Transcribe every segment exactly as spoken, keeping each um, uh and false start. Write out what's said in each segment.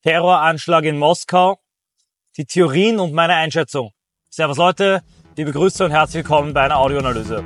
Terroranschlag in Moskau, die Theorien und meine Einschätzung. Servus Leute, liebe Grüße und herzlich willkommen bei einer Audioanalyse.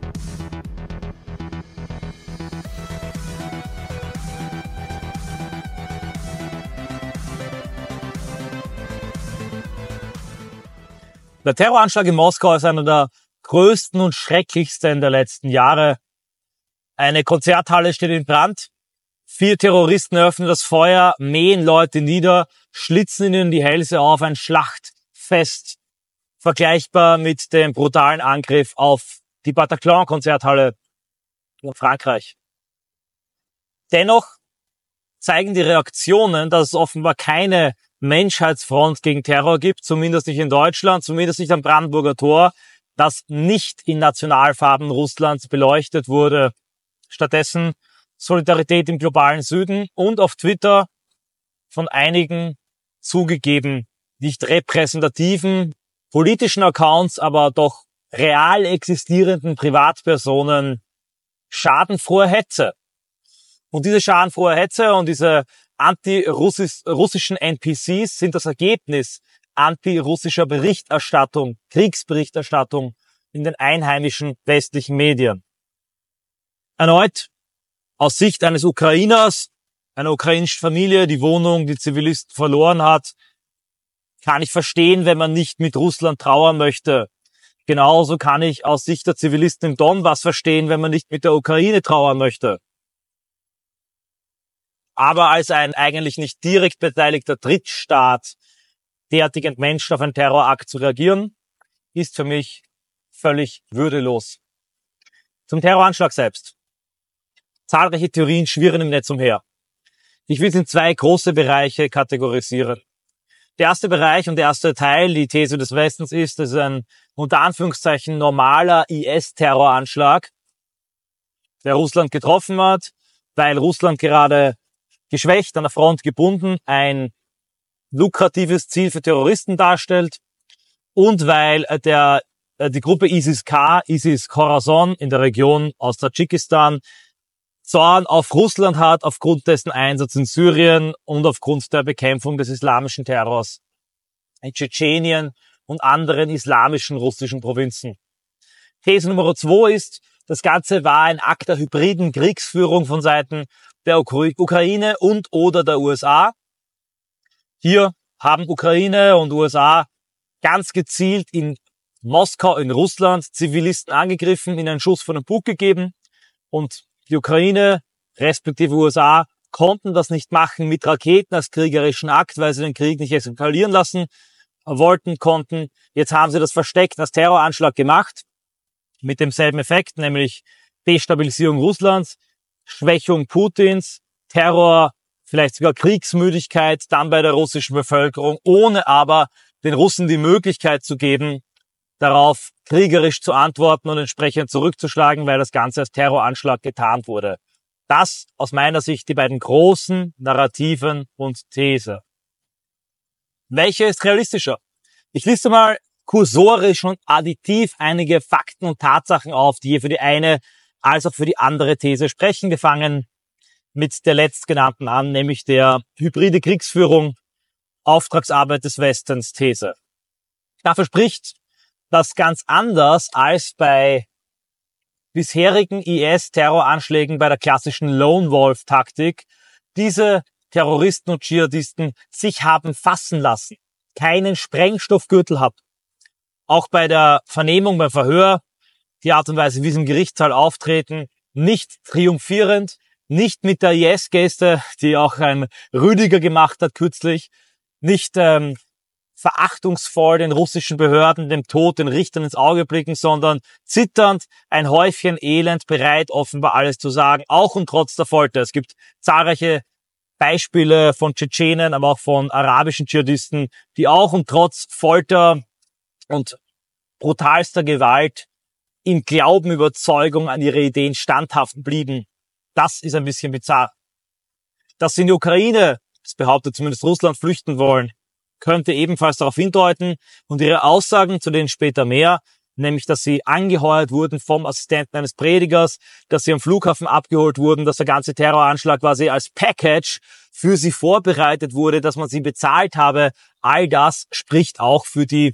Der Terroranschlag in Moskau ist einer der größten und schrecklichsten der letzten Jahre. Eine Konzerthalle steht in Brand. Vier Terroristen öffnen das Feuer, mähen Leute nieder, schlitzen ihnen die Hälse auf. Ein Schlachtfest, vergleichbar mit dem brutalen Angriff auf die Bataclan-Konzerthalle in Frankreich. Dennoch zeigen die Reaktionen, dass es offenbar keine Menschheitsfront gegen Terror gibt, zumindest nicht in Deutschland, zumindest nicht am Brandenburger Tor, das nicht in Nationalfarben Russlands beleuchtet wurde. Stattdessen Solidarität im globalen Süden und auf Twitter von einigen zugegeben nicht repräsentativen politischen Accounts, aber doch real existierenden Privatpersonen schadenfrohe Hetze. Und diese schadenfrohe Hetze und diese anti-russischen N P Cs sind das Ergebnis anti-russischer Berichterstattung, Kriegsberichterstattung in den einheimischen westlichen Medien. Erneut aus Sicht eines Ukrainers, einer ukrainischen Familie, die Wohnung, die Zivilisten verloren hat, kann ich verstehen, wenn man nicht mit Russland trauern möchte. Genauso kann ich aus Sicht der Zivilisten im Donbass verstehen, wenn man nicht mit der Ukraine trauern möchte. Aber als ein eigentlich nicht direkt beteiligter Drittstaat derartig entmenscht auf einen Terrorakt zu reagieren, ist für mich völlig würdelos. Zum Terroranschlag selbst. Zahlreiche Theorien schwirren im Netz umher. Ich will es in zwei große Bereiche kategorisieren. Der erste Bereich und der erste Teil, die These des Westens ist, dass es ein unter Anführungszeichen normaler I S-Terroranschlag, der Russland getroffen hat, weil Russland gerade geschwächt, an der Front gebunden, ein lukratives Ziel für Terroristen darstellt und weil der die Gruppe ISIS-K, ISIS-Khorasan in der Region aus Tadschikistan Zorn auf Russland hat aufgrund dessen Einsatz in Syrien und aufgrund der Bekämpfung des islamischen Terrors in Tschetschenien und anderen islamischen russischen Provinzen. These Nummer zwei ist, das Ganze war ein Akt der hybriden Kriegsführung von Seiten der Ukraine und oder der U S A. Hier haben Ukraine und U S A ganz gezielt in Moskau, in Russland, Zivilisten angegriffen, ihnen einen Schuss von dem Bug gegeben und die Ukraine, respektive U S A, konnten das nicht machen mit Raketen als kriegerischen Akt, weil sie den Krieg nicht eskalieren lassen wollten, konnten. Jetzt haben sie das versteckt als Terroranschlag gemacht, mit demselben Effekt, nämlich Destabilisierung Russlands, Schwächung Putins, Terror, vielleicht sogar Kriegsmüdigkeit dann bei der russischen Bevölkerung, ohne aber den Russen die Möglichkeit zu geben, darauf kriegerisch zu antworten und entsprechend zurückzuschlagen, weil das Ganze als Terroranschlag getarnt wurde. Das aus meiner Sicht die beiden großen Narrativen und These. Welche ist realistischer? Ich liste mal kursorisch und additiv einige Fakten und Tatsachen auf, die hier für die eine als auch für die andere These sprechen. Wir fangen mit der letztgenannten an, nämlich der hybride Kriegsführung, Auftragsarbeit des Westens These. Dafür spricht, dass ganz anders als bei bisherigen I S-Terroranschlägen bei der klassischen Lone Wolf-Taktik diese Terroristen und Dschihadisten sich haben fassen lassen, keinen Sprengstoffgürtel hat. Auch bei der Vernehmung, beim Verhör, die Art und Weise, wie sie im Gerichtssaal auftreten, nicht triumphierend, nicht mit der I S-Geste, die auch ein Rüdiger gemacht hat kürzlich, nicht ähm, verachtungsvoll den russischen Behörden, dem Tod, den Richtern ins Auge blicken, sondern zitternd, ein Häufchen Elend, bereit offenbar alles zu sagen, auch und trotz der Folter. Es gibt zahlreiche Beispiele von Tschetschenen, aber auch von arabischen Dschihadisten, die auch und trotz Folter und brutalster Gewalt im Glauben, Überzeugung an ihre Ideen standhaft blieben. Das ist ein bisschen bizarr. Dass sie in die Ukraine, das behauptet zumindest Russland, flüchten wollen, könnte ebenfalls darauf hindeuten und ihre Aussagen, zu denen später mehr, nämlich dass sie angeheuert wurden vom Assistenten eines Predigers, dass sie am Flughafen abgeholt wurden, dass der ganze Terroranschlag quasi als Package für sie vorbereitet wurde, dass man sie bezahlt habe. All das spricht auch für die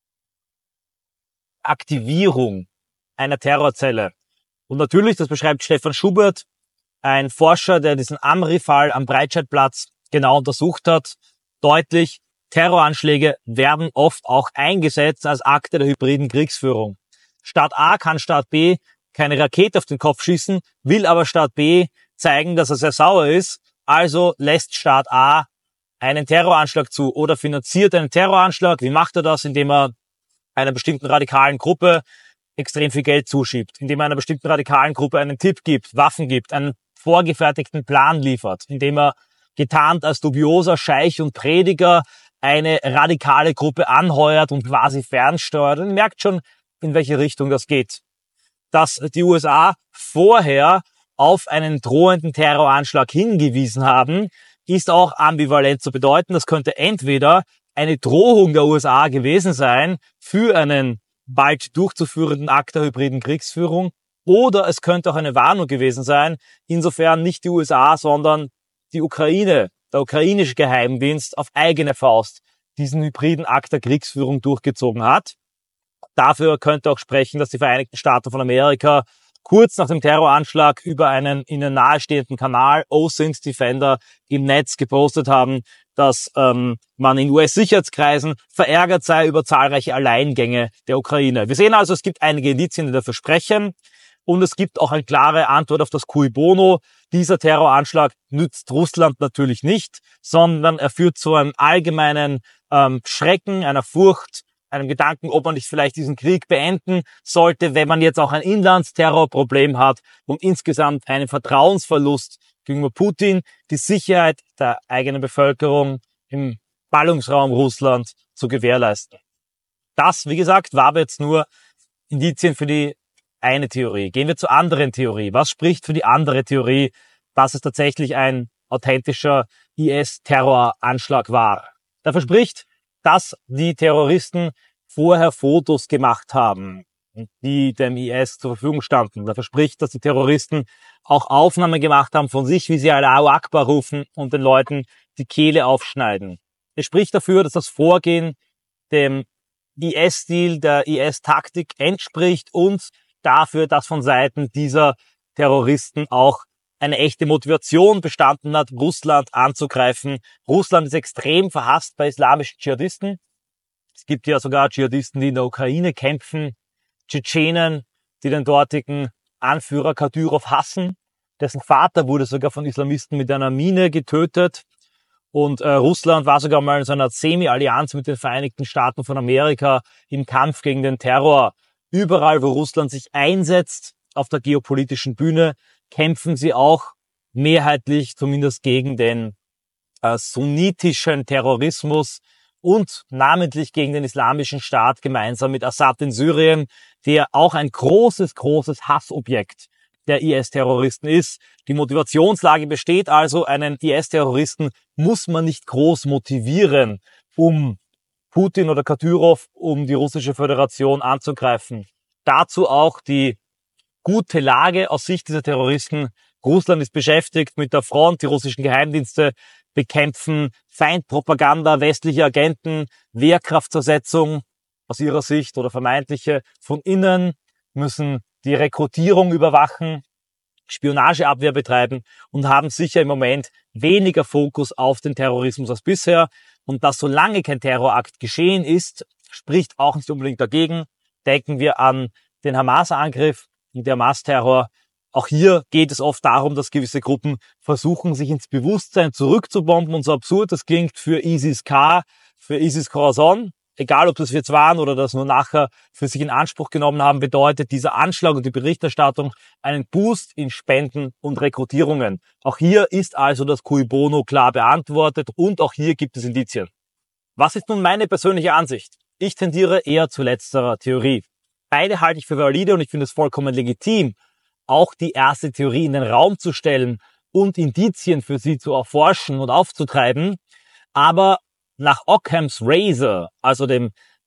Aktivierung einer Terrorzelle. Und natürlich, das beschreibt Stefan Schubert, ein Forscher, der diesen Amri-Fall am Breitscheidplatz genau untersucht hat, deutlich, Terroranschläge werden oft auch eingesetzt als Akte der hybriden Kriegsführung. Staat A kann Staat B keine Rakete auf den Kopf schießen, will aber Staat B zeigen, dass er sehr sauer ist, also lässt Staat A einen Terroranschlag zu oder finanziert einen Terroranschlag. Wie macht er das? Indem er einer bestimmten radikalen Gruppe extrem viel Geld zuschiebt, indem er einer bestimmten radikalen Gruppe einen Tipp gibt, Waffen gibt, einen vorgefertigten Plan liefert, indem er getarnt als dubioser Scheich und Prediger eine radikale Gruppe anheuert und quasi fernsteuert. Und merkt schon, in welche Richtung das geht. Dass die U S A vorher auf einen drohenden Terroranschlag hingewiesen haben, ist auch ambivalent zu bedeuten. Das könnte entweder eine Drohung der U S A gewesen sein für einen bald durchzuführenden Akt der hybriden Kriegsführung, oder es könnte auch eine Warnung gewesen sein, insofern nicht die U S A, sondern die Ukraine, der ukrainische Geheimdienst auf eigene Faust diesen hybriden Akt der Kriegsführung durchgezogen hat. Dafür könnte auch sprechen, dass die Vereinigten Staaten von Amerika kurz nach dem Terroranschlag über einen ihnen nahestehenden Kanal, O S I N T Defender, im Netz gepostet haben, dass ähm, man in U S-Sicherheitskreisen verärgert sei über zahlreiche Alleingänge der Ukraine. Wir sehen also, es gibt einige Indizien, die dafür sprechen. Und es gibt auch eine klare Antwort auf das Cui Bono. Dieser Terroranschlag nützt Russland natürlich nicht, sondern er führt zu einem allgemeinen ähm, Schrecken, einer Furcht, einem Gedanken, ob man nicht vielleicht diesen Krieg beenden sollte, wenn man jetzt auch ein Inlandsterrorproblem hat und insgesamt einen Vertrauensverlust gegenüber Putin, die Sicherheit der eigenen Bevölkerung im Ballungsraum Russland zu gewährleisten. Das, wie gesagt, war aber jetzt nur Indizien für die eine Theorie. Gehen wir zur anderen Theorie. Was spricht für die andere Theorie, dass es tatsächlich ein authentischer I S-Terroranschlag war? Dafür spricht, dass die Terroristen vorher Fotos gemacht haben, die dem I S zur Verfügung standen. Dafür spricht, dass die Terroristen auch Aufnahmen gemacht haben von sich, wie sie Allahu Akbar rufen und den Leuten die Kehle aufschneiden. Es spricht dafür, dass das Vorgehen dem I S-Stil, der I S-Taktik entspricht und dafür, dass von Seiten dieser Terroristen auch eine echte Motivation bestanden hat, Russland anzugreifen. Russland ist extrem verhasst bei islamischen Dschihadisten. Es gibt ja sogar Dschihadisten, die in der Ukraine kämpfen, Tschetschenen, die den dortigen Anführer Kadyrov hassen. Dessen Vater wurde sogar von Islamisten mit einer Mine getötet. Und äh, Russland war sogar mal in so einer Semi-Allianz mit den Vereinigten Staaten von Amerika im Kampf gegen den Terror. Überall, wo Russland sich einsetzt auf der geopolitischen Bühne, kämpfen sie auch mehrheitlich zumindest gegen den äh, sunnitischen Terrorismus und namentlich gegen den Islamischen Staat gemeinsam mit Assad in Syrien, der auch ein großes, großes Hassobjekt der I S-Terroristen ist. Die Motivationslage besteht also, einen I S-Terroristen muss man nicht groß motivieren, um Putin oder Kadyrov, um die russische Föderation anzugreifen. Dazu auch die gute Lage aus Sicht dieser Terroristen. Russland ist beschäftigt mit der Front, die russischen Geheimdienste bekämpfen Feindpropaganda, westliche Agenten, Wehrkraftzersetzung aus ihrer Sicht oder vermeintliche von innen, müssen die Rekrutierung überwachen, Spionageabwehr betreiben und haben sicher im Moment weniger Fokus auf den Terrorismus als bisher. Und dass solange kein Terrorakt geschehen ist, spricht auch nicht unbedingt dagegen. Denken wir an den Hamas-Angriff und der Hamas-Terror. Auch hier geht es oft darum, dass gewisse Gruppen versuchen, sich ins Bewusstsein zurückzubomben. Und so absurd das klingt für ISIS-K, für ISIS-Khorasan, egal ob das jetzt waren oder das nur nachher für sich in Anspruch genommen haben, bedeutet dieser Anschlag und die Berichterstattung einen Boost in Spenden und Rekrutierungen. Auch hier ist also das Cui Bono klar beantwortet und auch hier gibt es Indizien. Was ist nun meine persönliche Ansicht? Ich tendiere eher zu letzterer Theorie. Beide halte ich für valide und ich finde es vollkommen legitim, auch die erste Theorie in den Raum zu stellen und Indizien für sie zu erforschen und aufzutreiben. Aber nach Occam's Razor, also dem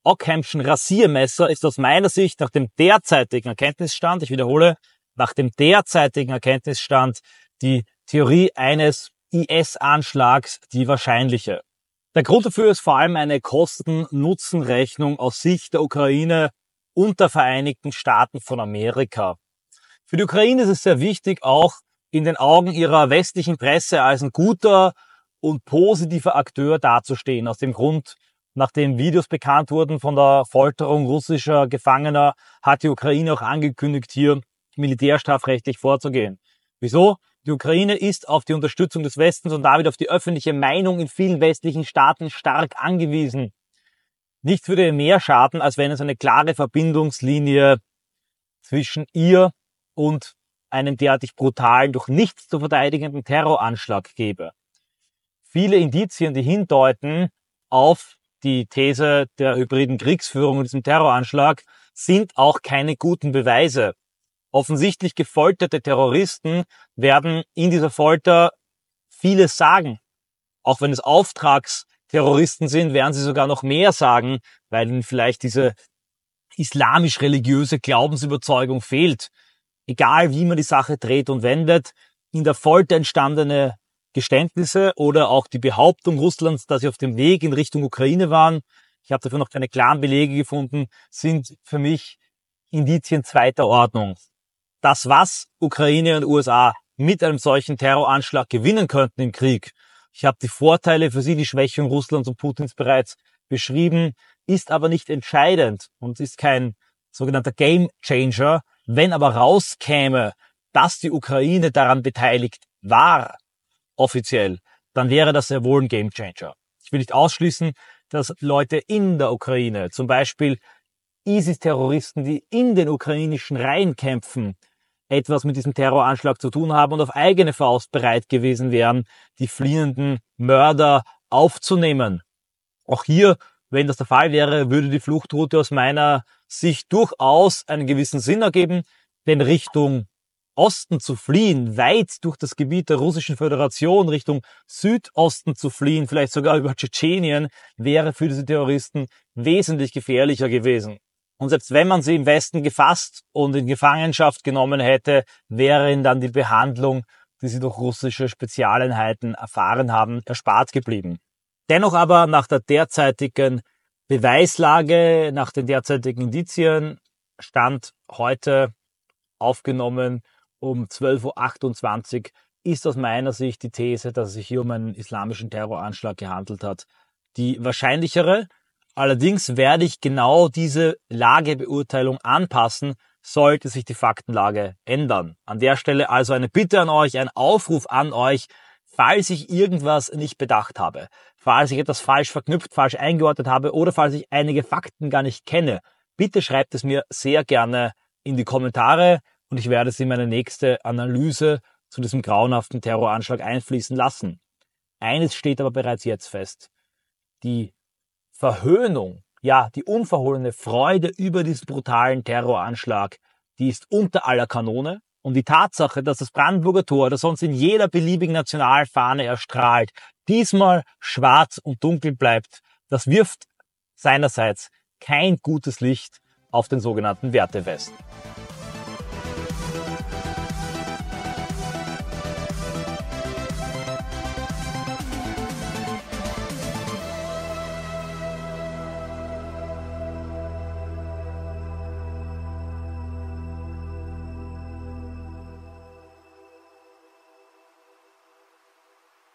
Ockhamschen Rasiermesser ist aus meiner Sicht nach dem derzeitigen Erkenntnisstand, ich wiederhole, nach dem derzeitigen Erkenntnisstand die Theorie eines I S-Anschlags die wahrscheinliche. Der Grund dafür ist vor allem eine Kosten-Nutzen-Rechnung aus Sicht der Ukraine und der Vereinigten Staaten von Amerika. Für die Ukraine ist es sehr wichtig, auch in den Augen ihrer westlichen Presse als ein guter und positiver Akteur dazustehen. Aus dem Grund, nachdem Videos bekannt wurden von der Folterung russischer Gefangener, hat die Ukraine auch angekündigt, hier militärstrafrechtlich vorzugehen. Wieso? Die Ukraine ist auf die Unterstützung des Westens und damit auf die öffentliche Meinung in vielen westlichen Staaten stark angewiesen. Nichts würde ihr mehr schaden, als wenn es eine klare Verbindungslinie zwischen ihr und einem derartig brutalen, durch nichts zu verteidigenden Terroranschlag gäbe. Viele Indizien, die hindeuten auf die These der hybriden Kriegsführung und diesem Terroranschlag, sind auch keine guten Beweise. Offensichtlich gefolterte Terroristen werden in dieser Folter vieles sagen. Auch wenn es Auftragsterroristen sind, werden sie sogar noch mehr sagen, weil ihnen vielleicht diese islamisch-religiöse Glaubensüberzeugung fehlt. Egal wie man die Sache dreht und wendet, in der Folter entstandene Geständnisse oder auch die Behauptung Russlands, dass sie auf dem Weg in Richtung Ukraine waren, ich habe dafür noch keine klaren Belege gefunden, sind für mich Indizien zweiter Ordnung. Das, was Ukraine und U S A mit einem solchen Terroranschlag gewinnen könnten im Krieg, ich habe die Vorteile für sie, die Schwächung Russlands und Putins bereits beschrieben, ist aber nicht entscheidend und ist kein sogenannter Game Changer. Wenn aber rauskäme, dass die Ukraine daran beteiligt war, offiziell, dann wäre das sehr wohl ein Game Changer. Ich will nicht ausschließen, dass Leute in der Ukraine, zum Beispiel ISIS-Terroristen, die in den ukrainischen Reihen kämpfen, etwas mit diesem Terroranschlag zu tun haben und auf eigene Faust bereit gewesen wären, die fliehenden Mörder aufzunehmen. Auch hier, wenn das der Fall wäre, würde die Fluchtroute aus meiner Sicht durchaus einen gewissen Sinn ergeben, denn Richtung Osten zu fliehen, weit durch das Gebiet der Russischen Föderation, Richtung Südosten zu fliehen, vielleicht sogar über Tschetschenien, wäre für diese Terroristen wesentlich gefährlicher gewesen. Und selbst wenn man sie im Westen gefasst und in Gefangenschaft genommen hätte, wäre ihnen dann die Behandlung, die sie durch russische Spezialeinheiten erfahren haben, erspart geblieben. Dennoch aber nach der derzeitigen Beweislage, nach den derzeitigen Indizien, Stand heute aufgenommen um zwölf Uhr achtundzwanzig, ist aus meiner Sicht die These, dass es sich hier um einen islamischen Terroranschlag gehandelt hat, die wahrscheinlichere. Allerdings werde ich genau diese Lagebeurteilung anpassen, sollte sich die Faktenlage ändern. An der Stelle also eine Bitte an euch, ein Aufruf an euch, falls ich irgendwas nicht bedacht habe, falls ich etwas falsch verknüpft, falsch eingeordnet habe oder falls ich einige Fakten gar nicht kenne, bitte schreibt es mir sehr gerne in die Kommentare und ich werde es in meine nächste Analyse zu diesem grauenhaften Terroranschlag einfließen lassen. Eines steht aber bereits jetzt fest. Die Verhöhnung, ja, die unverhohlene Freude über diesen brutalen Terroranschlag, die ist unter aller Kanone. Und die Tatsache, dass das Brandenburger Tor, das sonst in jeder beliebigen Nationalfahne erstrahlt, diesmal schwarz und dunkel bleibt, das wirft seinerseits kein gutes Licht auf den sogenannten Wertewesten.